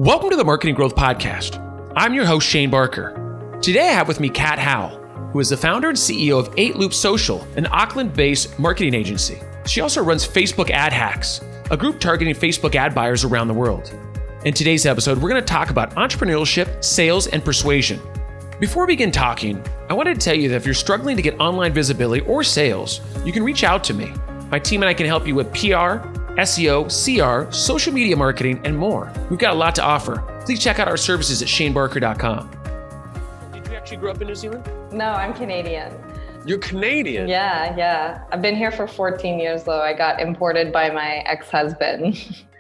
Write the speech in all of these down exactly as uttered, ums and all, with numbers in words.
Welcome to the Marketing Growth Podcast. I'm your host, Shane Barker. Today I have with me Kat Howell, who is the founder and C E O of eight loop Social, an Auckland-based marketing agency. She also runs Facebook Ad Hacks, a group targeting Facebook ad buyers around the world. In today's episode, we're going to talk about entrepreneurship, sales, and persuasion. Before we begin talking, I wanted to tell you that if you're struggling to get online visibility or sales, you can reach out to me. My team and I can help you with P R, S E O, C R, social media marketing, and more. We've got a lot to offer. Please check out our services at shane barker dot com. Did you actually grow up in New Zealand? No, I'm Canadian. You're Canadian? Yeah, yeah. I've been here for fourteen years, though. I got imported by my ex-husband.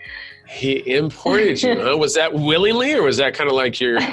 He imported you, huh? Was that willingly, or was that kind of like your...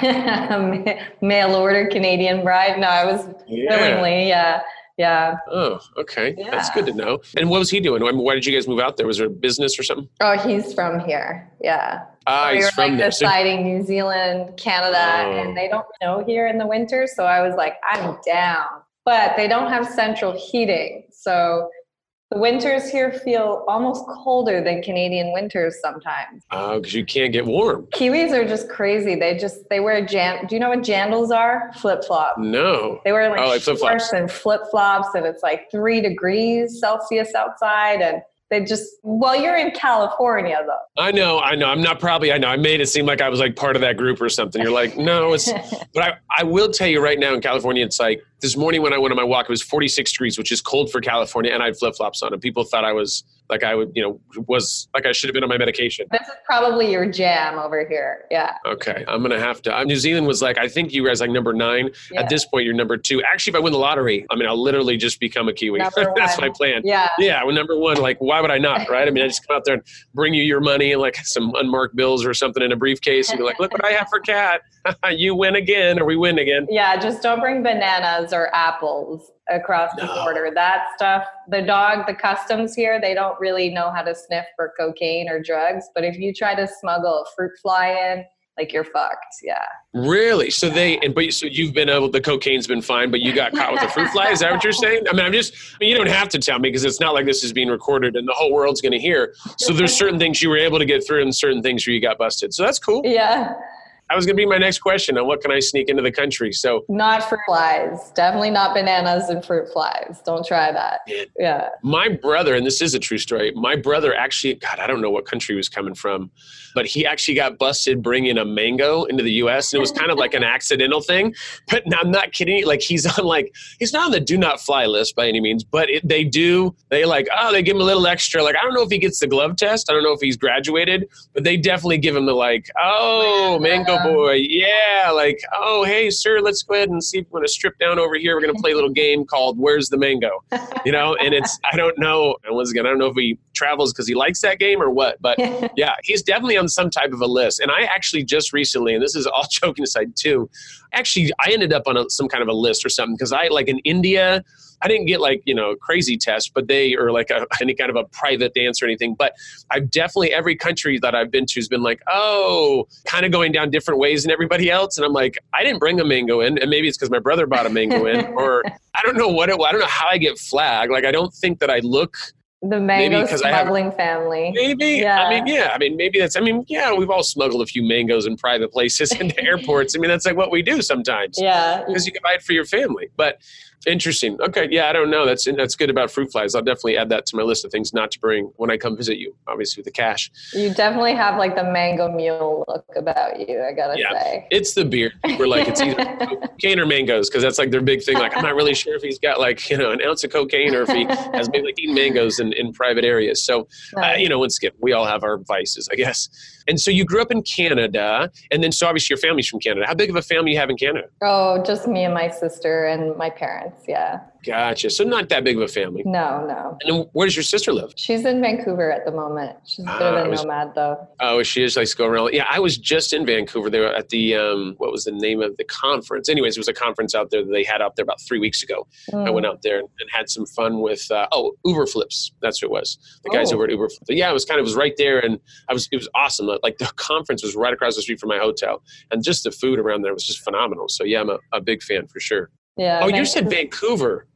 mail order Canadian bride? No, I was yeah. willingly, yeah. Yeah. Oh, okay. Yeah. That's good to know. And what was he doing? I mean, why did you guys move out there? Was there a business or something? Oh, he's from here. Yeah. Ah, so he's we were from like there. deciding New Zealand, Canada, Oh. and they don't snow here in the winter. So I was like, I'm down. But they don't have central heating. So the winters here feel almost colder than Canadian winters sometimes. Oh, because you can't get warm. Kiwis are just crazy. They just, they wear jan, do you know what jandals are? Flip-flops. No. They wear like, Oh, like shorts flip-flops. and flip-flops, and it's like three degrees Celsius outside, and they just, well, you're in California though. I know, I know. I'm not probably, I know. I made it seem like I was like part of that group or something. You're like, no, it's, but I, I will tell you right now in California, it's like this morning when I went on my walk, it was forty-six degrees, which is cold for California. And I had flip-flops on, and people thought I was like, I would, you know, was like, I should have been on my medication. This is probably your jam over here. Yeah. Okay. I'm going to have to, uh, New Zealand was like, I think you guys like number nine. Yeah. At this point, you're number two. Actually, if I win the lottery, I mean, I'll literally just become a Kiwi. That's my plan. Yeah. Yeah. Well, number one, like, why would I not, right? I mean, I just come out there and bring you your money and like some unmarked bills or something in a briefcase and be like, look what I have for Kat. You win again, or we win again. Yeah. Just don't bring bananas or apples across the No. border. That stuff, the dog, the customs here, they don't really know how to sniff for cocaine or drugs. But if you try to smuggle a fruit fly in, like you're fucked. Yeah. Really? So they, and but so you've been able, the cocaine's been fine, but you got caught with a fruit fly? Is that what you're saying? I mean, I'm just, I mean, you don't have to tell me because it's not like this is being recorded and the whole world's going to hear. So there's certain things you were able to get through and certain things where you got busted. So that's cool. Yeah. That was going to be my next question on what can I sneak into the country. So Not fruit flies. Definitely not bananas and fruit flies. Don't try that. Man. Yeah. my brother, and this is a true story, my brother actually, God, I don't know what country he was coming from, but he actually got busted bringing a mango into the U S and it was kind of like an accidental thing. But I'm not kidding. Like he's on like, he's not on the do not fly list by any means, but it, they do, they like, oh, they give him a little extra. Like, I don't know if he gets the glove test. I don't know if he's graduated, but they definitely give him the like, oh, mango boy. Yeah. Like, oh, hey, sir, let's go ahead and see if we want to strip down over here. We're going to play a little game called Where's the Mango? You know, and it's, I don't know. And once again, I don't know if he travels because he likes that game or what, but yeah, he's definitely on some type of a list. And I actually just recently, and this is all joking aside too, actually, I ended up on a, some kind of a list or something because I like in India, I didn't get like, you know, crazy tests, but they, or like a, any kind of a private dance or anything. But I've definitely, every country that I've been to has been like, oh, kind of going down different ways than everybody else. And I'm like, I didn't bring a mango in. And maybe it's because my brother bought a mango in, or I don't know what it, I don't know how I get flagged. Like, I don't think that I look. The mango 'cause I have- smuggling family. Maybe. Yeah. I mean, yeah. I mean, maybe that's, I mean, yeah, we've all smuggled a few mangoes in private places into airports. I mean, that's like what we do sometimes. Yeah. Because you can buy it for your family. But interesting. Okay. Yeah, I don't know. That's that's good about fruit flies. I'll definitely add that to my list of things not to bring when I come visit you, obviously with the cash. You definitely have like the mango mule look about you, I gotta Yeah. say. It's the beard. We're like, it's either cocaine or mangoes because that's like their big thing. Like, I'm not really sure if he's got like, you know, an ounce of cocaine or if he has maybe like eating mangoes in, in private areas. So, uh, you know, once again, we all have our vices, I guess. And so you grew up in Canada, and then so obviously your family's from Canada. How big of a family you have in Canada? Oh, just me and my sister and my parents. Yeah. Gotcha. So not that big of a family. No, no. And then where does your sister live? She's in Vancouver at the moment. She's a bit Ah, of I a was- nomad though. Oh, she is likes to go around. Yeah, I was just in Vancouver. They were at the, um, what was the name of the conference? Anyways, it was a conference out there that they had out there about three weeks ago. Mm. I went out there and, and had some fun with, uh, oh, Uber Flips. That's what it was. The guys Oh. over at Uber Flips. Yeah, it was kind of, it was right there. And I was, it was awesome. Like the conference was right across the street from my hotel. And just the food around there was just phenomenal. So yeah, I'm a, a big fan for sure. Yeah. Oh, you Vancouver- said Vancouver.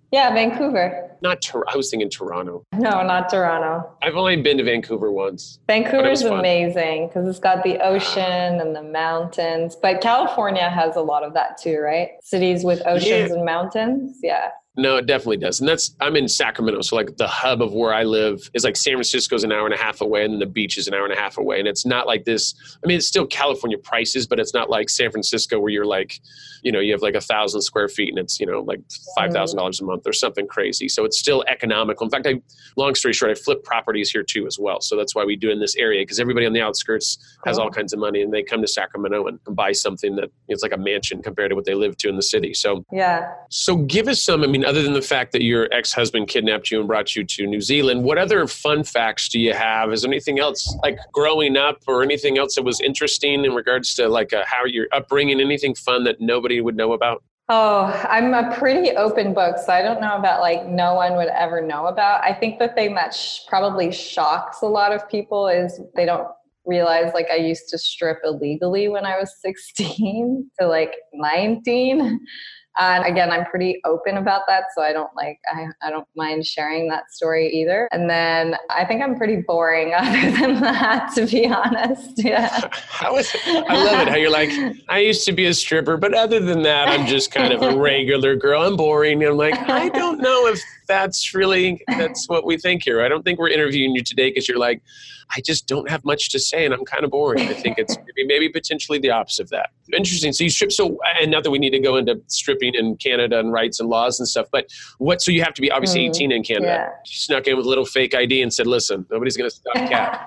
Yeah, Vancouver. Not Tor- I was thinking Toronto. No, not Toronto. I've only been to Vancouver once. Vancouver is amazing because it's got the ocean Ah. and the mountains. But California has a lot of that too, right? Cities with oceans Yeah. and mountains. Yeah. No, it definitely does. And that's, I'm in Sacramento. So like the hub of where I live is like San Francisco's an hour and a half away and then the beach is an hour and a half away. And it's not like this, I mean, it's still California prices, but it's not like San Francisco where you're like, you know, you have like a thousand square feet and it's, you know, like five thousand dollars a month or something crazy. So it's still economical. In fact, I, long story short, I flip properties here too as well. So that's why we do in this area because everybody on the outskirts has all kinds of money and they come to Sacramento and buy something that it's like a mansion compared to what they live to in the city. So, yeah. So give us some, I mean, other than the fact that your ex-husband kidnapped you and brought you to New Zealand, what other fun facts do you have? Is there anything else like growing up or anything else that was interesting in regards to like uh, how your upbringing, anything fun that nobody would know about? Oh, I'm a pretty open book, so I don't know about like no one would ever know about. I think the thing that sh- probably shocks a lot of people is they don't realize like I used to strip illegally when I was sixteen to like nineteen. And again, I'm pretty open about that. So I don't like, I, I don't mind sharing that story either. And then I think I'm pretty boring other than that, to be honest. Yeah. How is it? I love it. How you're like, I used to be a stripper, but other than that, I'm just kind of a regular girl. I'm boring. And I'm like, I don't know if that's really, that's what we think here. I don't think we're interviewing you today because you're like, I just don't have much to say and I'm kind of boring. I think it's maybe, maybe potentially the opposite of that. Interesting. So you strip. So, and not that we need to go into stripping in Canada and rights and laws and stuff, but what, so you have to be obviously Mm, eighteen in Canada. yeah. You snuck in with a little fake I D and said, listen, nobody's going to stop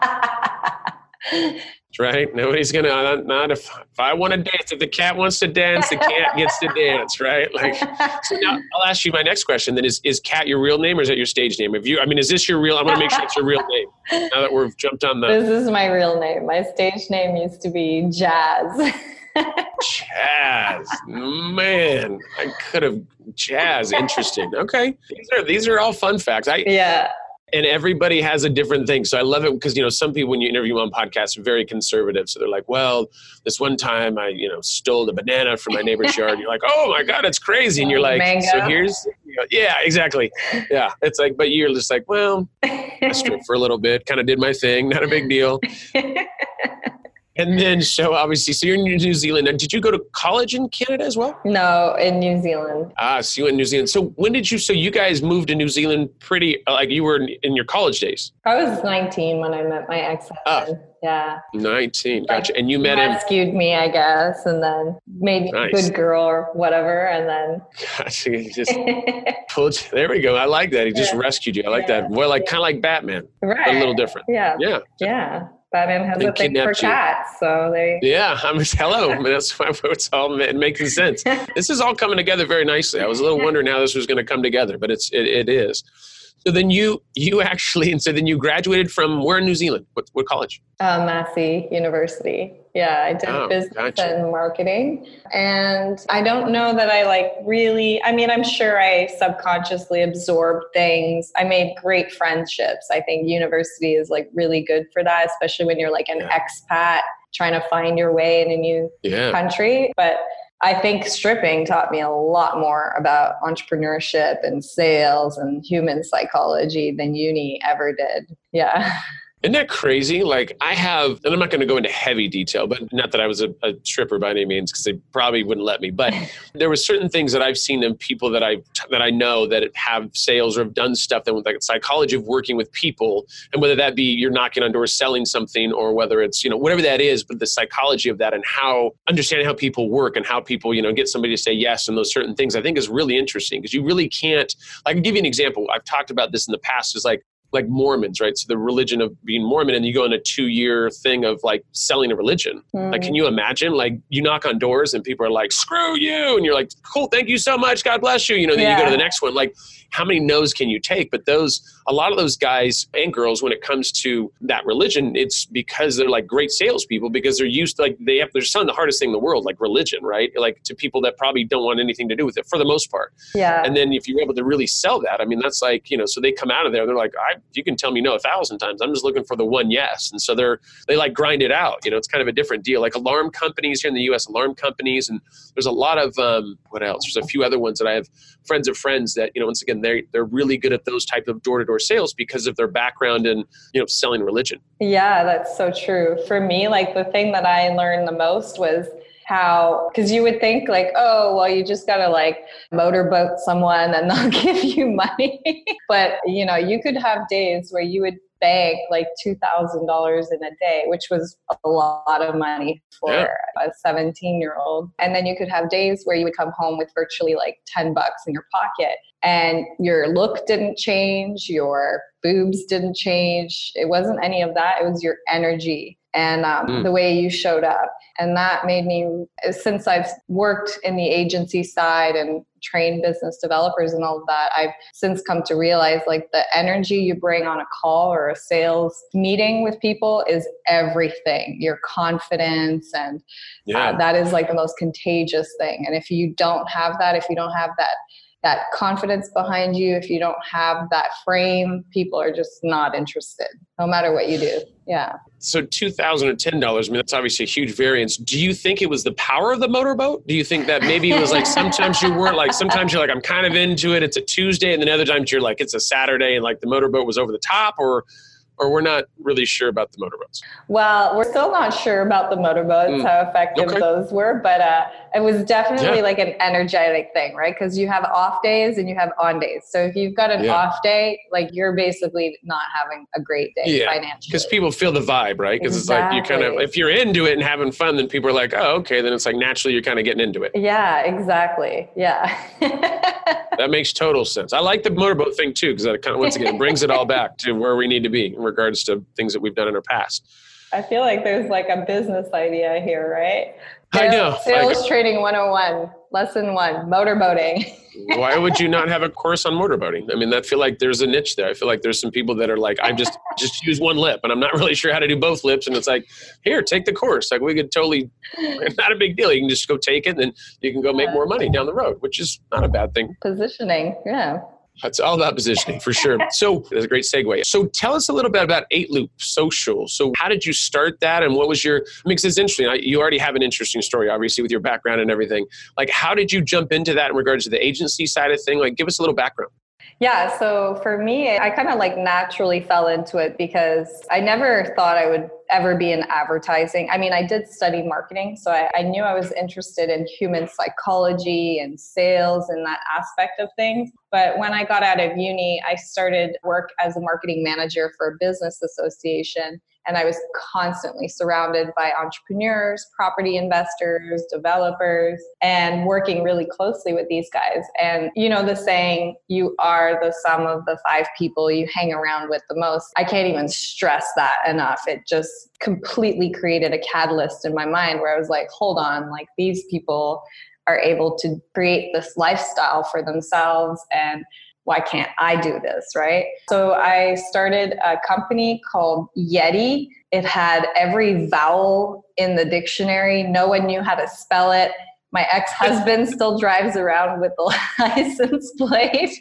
Kat. Right? Nobody's going to, not if, if I want to dance, if the cat wants to dance, the cat gets to dance, right? Like, so now I'll ask you my next question then is, is Kat your real name or is that your stage name? If you, I mean, is this your real, I want to make sure it's your real name now that we've jumped on the. This is my real name. My stage name used to be Jazz. Chaz, man, I could have Chaz. Interesting. Okay, these are these are all fun facts. I Yeah. and everybody has a different thing. So I love it because you know some people when you interview them on podcasts are very conservative. So they're like, well, this one time I you know stole a banana from my neighbor's yard. And you're like, oh my god, it's crazy. And you're like, Mango. so here's you know, yeah, exactly. Yeah, it's like, but you're just like, well, I stripped for a little bit, kind of did my thing, not a big deal. And then, so obviously, so you're in New Zealand. And did you go to college in Canada as well? No, in New Zealand. Ah, so you went to New Zealand. So when did you, so you guys moved to New Zealand pretty, like you were in, in your college days? I was nineteen when I met my ex-husband. Yeah. nineteen, Like, gotcha. And you met he him? rescued me, I guess, and then made me Nice. a good girl or whatever, and then. Gotcha. He just pulled you. There we go. I like that. He just Yeah. rescued you. I like Yeah. that. Well, like kind of like Batman, Right. but a little different. Yeah. Yeah. Yeah. Batman has They a thing for kidnapped you. cats, so they. Yeah, I'm hello. I mean, that's why it's all ma- making sense. This is all coming together very nicely. I was a little wondering how this was going to come together, but it's it, it is. So then you you actually and so then you graduated from where in New Zealand? What what college? Uh, Massey University. Yeah, I did Oh, business gotcha. and marketing. And I don't know that I like really, I mean, I'm sure I subconsciously absorbed things. I made great friendships. I think university is like really good for that, especially when you're like an Yeah. expat trying to find your way in a new Yeah. country. But I think stripping taught me a lot more about entrepreneurship and sales and human psychology than uni ever did. Yeah. Isn't that crazy? Like I have, and I'm not going to go into heavy detail, but not that I was a, a stripper by any means, because they probably wouldn't let me. But there were certain things that I've seen in people that I that I know that have sales or have done stuff that with like psychology of working with people, and whether that be you're knocking on doors selling something, or whether it's you know whatever that is, but the psychology of that and how understanding how people work and how people you know get somebody to say yes and those certain things, I think is really interesting because you really can't. I can give you an example. I've talked about this in the past. Is like. like Mormons, right? So the religion of being Mormon, and you go on a two-year thing of like selling a religion. Mm. Like, can you imagine? Like, you knock on doors and people are like, "Screw you," and you're like, "Cool, thank you so much, God bless you." You know, then Yeah. you go to the next one. Like, how many no's can you take? But those, a lot of those guys and girls, when it comes to that religion, it's because they're like great salespeople because they're used to like they have. They're selling the hardest thing in the world, like religion, right? Like to people that probably don't want anything to do with it for the most part. Yeah. And then if you're able to really sell that, I mean, that's like, you know, so they come out of there, they're like, I you can tell me no a thousand times. I'm just looking for the one yes. And so they're, they like grind it out. You know, it's kind of a different deal. Like alarm companies here in the U S, alarm companies. And there's a lot of, um, what else? There's a few other ones that I have friends of friends that, you know, once again, they're, they're really good at those type of door-to-door sales because of their background in, you know, selling religion. Yeah, that's so true. For me, like the thing that I learned the most was how, because you would think like, oh, well, you just got to like motorboat someone and they'll give you money. But, you know, you could have days where you would bank like two thousand dollars in a day, which was a lot of money for yeah. a seventeen year old. And then you could have days where you would come home with virtually like ten bucks in your pocket and your look didn't change, your boobs didn't change. It wasn't any of that. It was your energy and um, mm. the way you showed up. And that made me, since I've worked in the agency side and trained business developers and all of that, I've since come to realize like the energy you bring on a call or a sales meeting with people is everything. Your confidence and yeah. uh, that is like the most contagious thing. And if you don't have that, if you don't have that that confidence behind you, if you don't have that frame, people are just not interested, no matter what you do. Yeah. So two thousand or ten dollars, I mean, that's obviously a huge variance. Do you think it was the power of the motorboat? Do you think that maybe it was like sometimes you weren't like, sometimes you're like, I'm kind of into it, it's a Tuesday, and then other times you're like, it's a Saturday, and like the motorboat was over the top, or or we're not really sure about the motorboats? Well, we're still not sure about the motorboats, mm. how effective okay. those were, but uh, it was definitely yeah. like an energetic thing, right? Because you have off days and you have on days. So if you've got an yeah. off day, like you're basically not having a great day yeah. financially. Because people feel the vibe, right? Because exactly. it's like you kind of, if you're into it and having fun, then people are like, oh, okay, then it's like naturally you're kind of getting into it. Yeah, exactly. Yeah. That makes total sense. I like the motorboat thing too, because that kind of, once again, brings it all back to where we need to be in regards to things that we've done in our past. I feel like there's like a business idea here, right? I know. Sales training one oh one, lesson one, motorboating. Why would you not have a course on motorboating? I mean, I feel like there's a niche there. I feel like there's some people that are like, I just just use one lip and I'm not really sure how to do both lips. And it's like, here, take the course. Like we could totally, it's not a big deal. You can just go take it and then you can go make more money down the road, which is not a bad thing. Positioning, yeah. It's all about positioning for sure. So that's a great segue. So tell us a little bit about eight loop Social. So how did you start that? And what was your, I mean, because it's interesting. You already have an interesting story, obviously, with your background and everything. Like, how did you jump into that in regards to the agency side of thing? Like, give us a little background. Yeah. So for me, I kind of like naturally fell into it because I never thought I would ever be in advertising. I mean, I did study marketing, so I, I knew I was interested in human psychology and sales and that aspect of things. But when I got out of uni, I started work as a marketing manager for a business association. And I was constantly surrounded by entrepreneurs, property investors, developers, and working really closely with these guys. And, you know, the saying, you are the sum of the five people you hang around with the most. I can't even stress that enough. It just completely created a catalyst in my mind where I was like, hold on, like these people are able to create this lifestyle for themselves, and why can't I do this, right? So I started a company called Yeti. It had every vowel in the dictionary. No one knew how to spell it. My ex-husband still drives around with the license plate.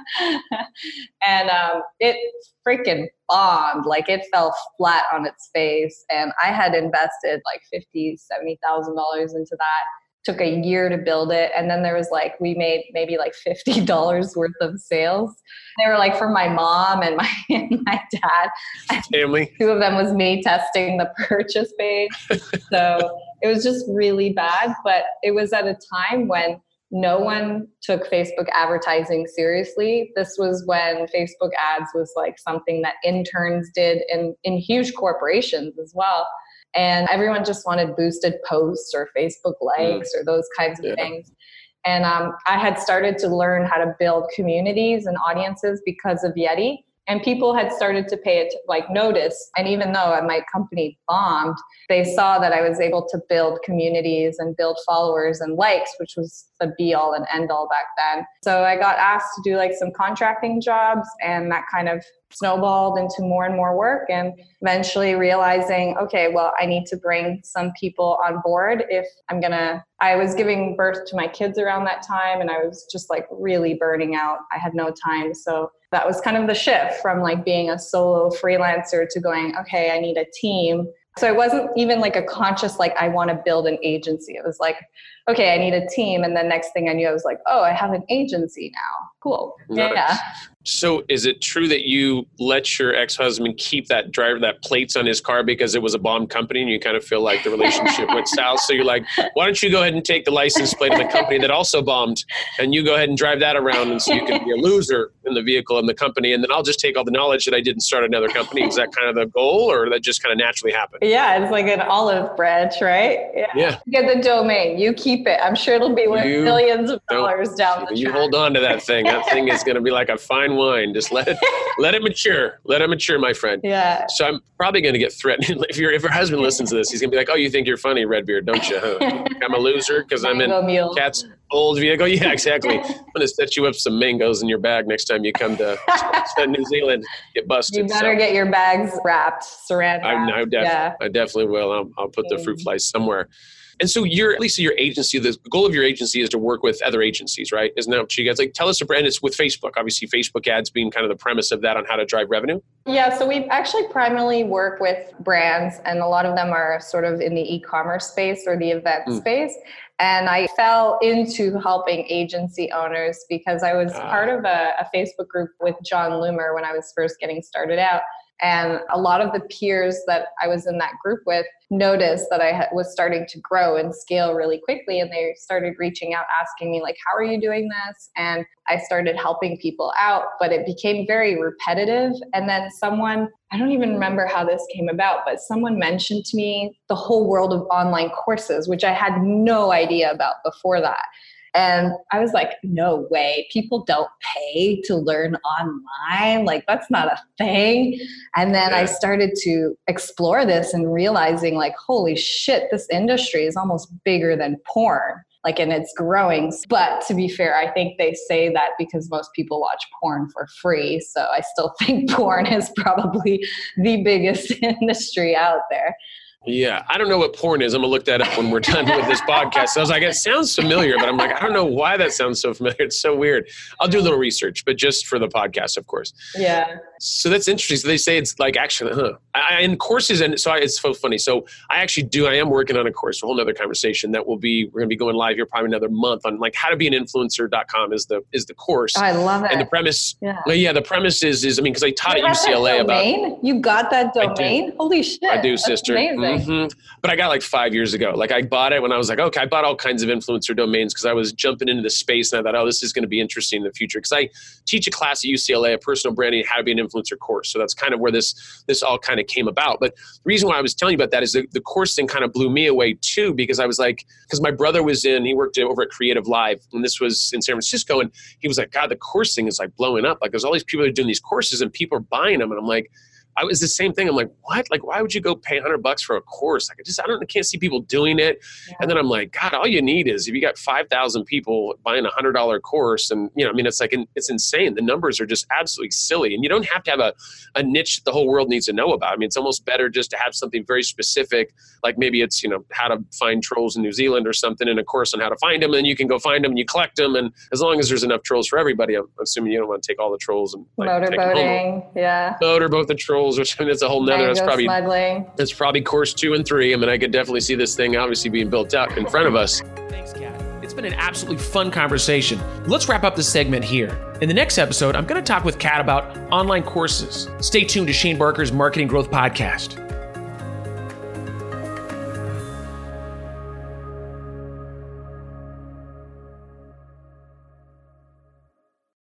And um, it freaking bombed. Like it fell flat on its face. And I had invested like fifty thousand dollars, seventy thousand dollars into that. Took a year to build it. And then there was like, we made maybe like fifty dollars worth of sales. They were like for my mom and my, and my dad. Family. Two of them was me testing the purchase page. So it was just really bad. But it was at a time when no one took Facebook advertising seriously. This was when Facebook ads was like something that interns did in, in huge corporations as well. And everyone just wanted boosted posts or Facebook likes mm. or those kinds of yeah. things. And um, I had started to learn how to build communities and audiences because of Yeti. And people had started to pay it like notice. And even though my company bombed, they saw that I was able to build communities and build followers and likes, which was the be all and end all back then. So I got asked to do like some contracting jobs, and that kind of snowballed into more and more work, and eventually realizing, okay, well, I need to bring some people on board if I'm gonna, I was giving birth to my kids around that time, and I was just like really burning out. I had no time. So that was kind of the shift from like being a solo freelancer to going, okay, I need a team. So it wasn't even like a conscious, like, I want to build an agency. It was like, okay, I need a team. And the next thing I knew, I was like, oh, I have an agency now. Cool. Nice. Yeah. So is it true that you let your ex-husband keep that driver, that plates on his car because it was a bomb company and you kind of feel like the relationship went south? So you're like, why don't you go ahead and take the license plate of the company that also bombed, and you go ahead and drive that around, and so you can be a loser in the vehicle and the company, and then I'll just take all the knowledge that I didn't start another company. Is that kind of the goal, or that just kind of naturally happened? Yeah, it's like an olive branch, right? Yeah. yeah. Get the domain. You keep it. I'm sure it'll be worth you millions of dollars down the You track. hold on to that thing. That thing is going to be like a fine wine. Just let it let it mature. Let it mature, my friend. Yeah. So I'm probably going to get threatened. If your if your husband listens to this, he's going to be like, "Oh, you think you're funny, Redbeard, don't you? Huh? I'm a loser because I'm in Mule. Kat's old vehicle." Yeah, exactly. I'm going to set you up some mangoes in your bag next time you come to New Zealand. Get busted. You better so. get your bags wrapped, saran wrapped. I, I, def- yeah. I definitely will. I'll, I'll put the fruit flies somewhere. And so you're, at least your agency, the goal of your agency is to work with other agencies, right? Isn't that what you guys like? Tell us, and it's with Facebook, obviously Facebook ads being kind of the premise of that on how to drive revenue. Yeah, so we actually primarily work with brands, and a lot of them are sort of in the e-commerce space or the event mm. space. And I fell into helping agency owners because I was uh, part of a, a Facebook group with John Loomer when I was first getting started out. And a lot of the peers that I was in that group with noticed that I ha- was starting to grow and scale really quickly. And they started reaching out, asking me like, how are you doing this? And I started helping people out, but it became very repetitive. And then someone, I don't even remember how this came about, but someone mentioned to me the whole world of online courses, which I had no idea about before that. And I was like, no way, people don't pay to learn online. Like, that's not a thing. And then yeah. I started to explore this and realizing like, holy shit, this industry is almost bigger than porn. Like, and it's growing. But to be fair, I think they say that because most people watch porn for free. So I still think porn is probably the biggest industry out there. Yeah, I don't know what porn is. I'm going to look that up when we're done with this podcast. So I was like, it sounds familiar, but I'm like, I don't know why that sounds so familiar. It's so weird. I'll do a little research, but just for the podcast, of course. Yeah. So that's interesting. So they say it's like actually, huh? I, in courses, and so I, it's so funny. So I actually do, I am working on a course, a whole nother conversation that will be, we're going to be going live here probably another month on like how to be an influencer dot com is the, is the course. Oh, I love it. And the premise, yeah, well, yeah the premise is, is I mean, because I taught you at U C L A about. You got that domain? Holy shit. I do, That's sister. amazing. Mm-hmm. But I got like five years ago. Like I bought it when I was like, okay, I bought all kinds of influencer domains because I was jumping into the space and I thought, oh, this is going to be interesting in the future. Because I teach a class at U C L A, a personal branding, how to be an influencer course. So that's kind of where this this all kind of came about. But the reason why I was telling you about that is the, the course thing kind of blew me away too, because I was like, because my brother was in, he worked over at Creative Live, and this was in San Francisco, and he was like, God, the course thing is like blowing up. Like there's all these people that are doing these courses and people are buying them. And I'm like, I was the same thing. I'm like, what? Like, why would you go pay a hundred bucks for a course? Like, I just, I don't, I can't see people doing it. Yeah. And then I'm like, God, all you need is if you got five thousand people buying a hundred dollar course, and you know, I mean, it's like, it's insane. The numbers are just absolutely silly, and you don't have to have a, a niche that the whole world needs to know about. I mean, it's almost better just to have something very specific, like maybe it's, you know, how to find trolls in New Zealand or something, in a course on how to find them, and you can go find them and you collect them. And as long as there's enough trolls for everybody, I'm assuming you don't want to take all the trolls and like, motorboating, yeah, motorboat the trolls, which I mean, it's a whole nother, that's probably, smuggling. That's probably course two and three. I mean, I could definitely see this thing obviously being built out in front of us. Thanks, Kat. It's been an absolutely fun conversation. Let's wrap up this segment here. In the next episode, I'm going to talk with Kat about online courses. Stay tuned to Shane Barker's Marketing Growth Podcast.